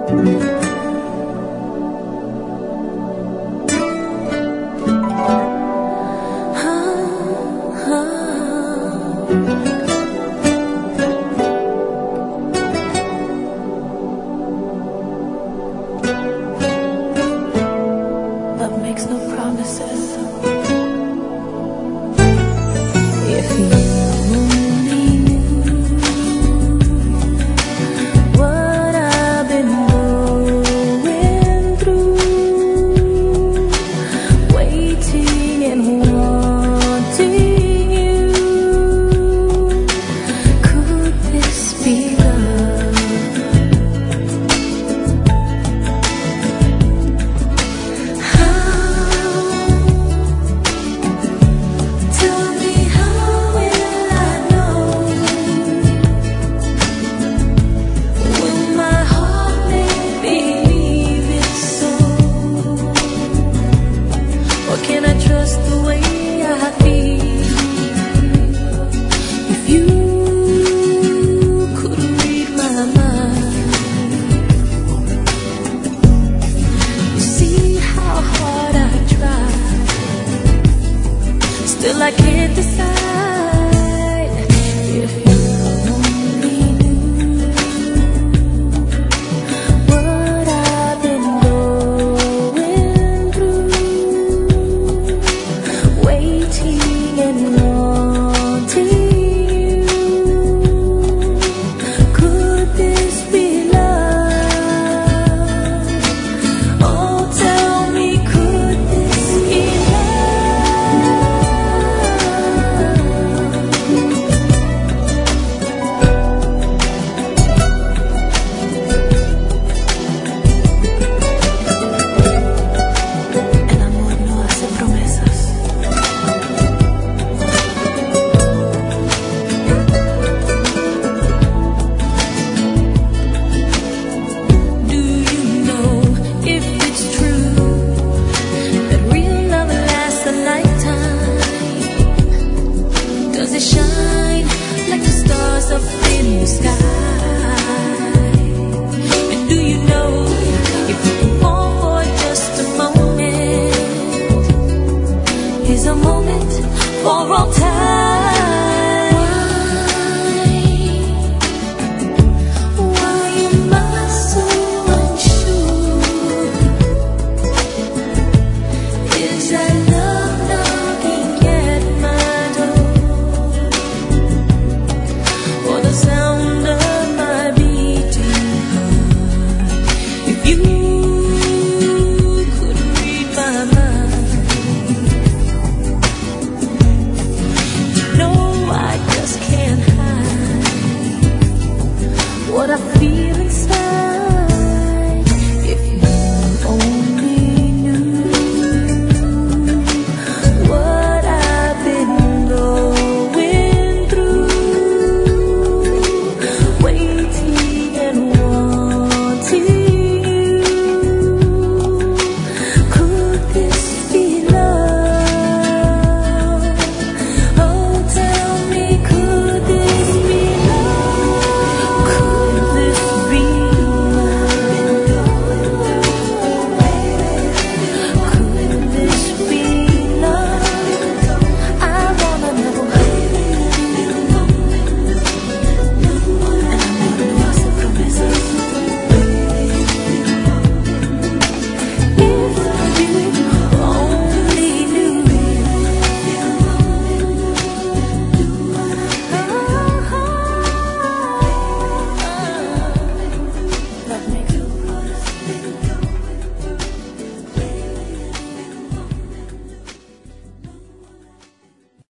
Love makes no promises. If you only knew what I've been going through, waiting and wanting you, could this be love? Can I trust the way I feel? If you could read my mind, you see how hard I try. Still I can't decide. If you only knew what I've been going through, waiting and wanting you, could this be love? Oh, tell me, could this be El amor no hace promesas. Do you know if it's true that real love lasts a lifetime? Does it shine like the stars up in the sky? And do you know if you can fall for just a moment, is a moment for all time? Why am I so unsure? Is that love knocking at my door? Or the sound of my beating heart? If you could read my mind, no, I just can't hide what I feel inside.